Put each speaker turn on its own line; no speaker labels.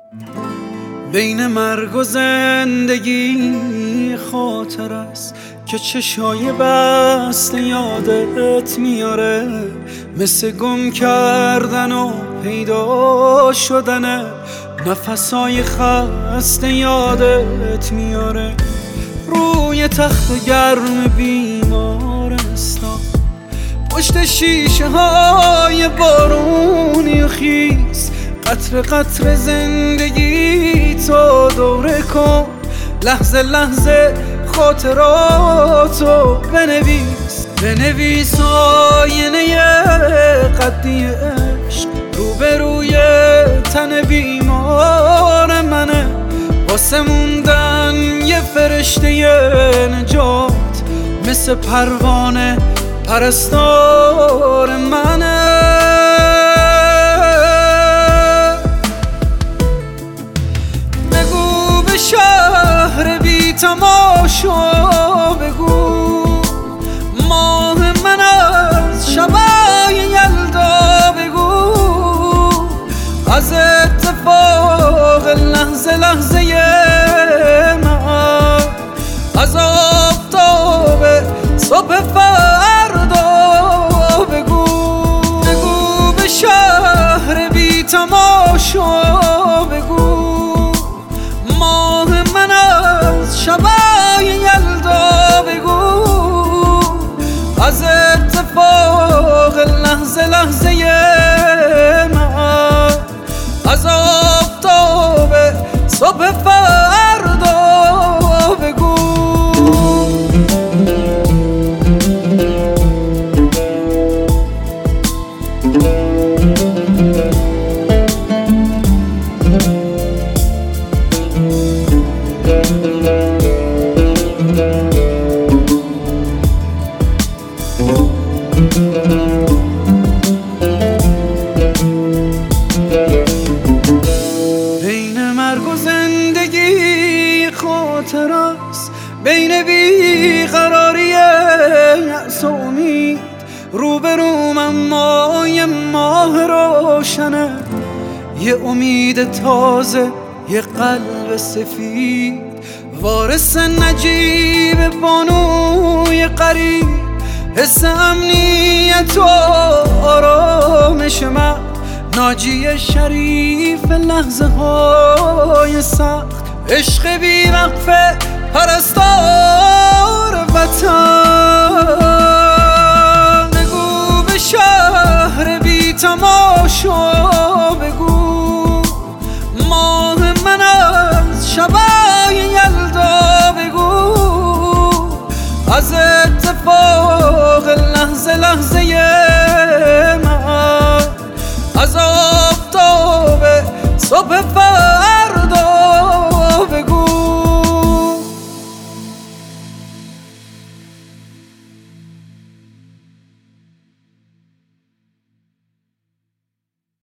بین مرگ و زندگی خاطر است که چشای بسته یادت میاره، مثل گم کردن و پیدا شدن نفسای خسته یادت میاره. روی تخت گرم بیمارستان، پشت شیشه های بارونی و خیس، قطر قطر زندگی تو دوره کن، لحظه لحظه خاطراتو بنویس آینه قدی عشق روبروی تن بیمار منه، واسه موندن یه فرشته نجات، مثل پروانه پرستار منه. بگو به شهر بی تماشا، بگو ماه من از شبای یلدا، بگو از اتفاق لحظه لحظه من، از آفتاب صبح فردا، بگو به شهر بی تماشا، بگو ماه من از شبای یلدا، بگو از اتفاق لحظه لحظه من، از آفتاب صبح فردا، بگو. بین مرگ و زندگی خاطر است، بین بیقراری یأس و امید، روبروم اما یه ماه روشنه، یه امید تازه، یه قلب سفید، وارث نجیب بانوی قریب، حس امنیت و آرامش من، ناجی شریف لحظه های سخت، عشق بی وقفه پرستار وطن. بگو به شهر بی تماشا، بگو ماه من از شبای یلدا، بگو از اتفاق لحظه لحظه من، از آفتاب صبح فردا،